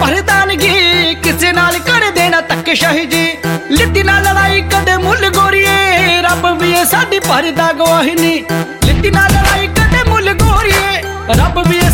ਪ੍ਰਧਾਨਗੀ ਕਿਸੇ ਨਾਲ ਕਰ ਦੇਣਾ ਧੱਕੇਸ਼ਾਹੀ ਜੀ। ਲਿੱਤੀ ਨਾਲ ਲੜਾਈ ਕਦੇ ਮੁੱਲ ਗੋਰੀਏ, ਰੱਬ ਵੀ ਇਹ ਸਾਡੀ ਭਰਦਾ ਗਵਾਹੀ ਨੀ। ਲਿੱਤੀ ਨਾਲ ਲੜਾਈ ਕਦੇ ਮੁੱਲ ਗੋਰੀਏ, ਰੱਬ ਵੀ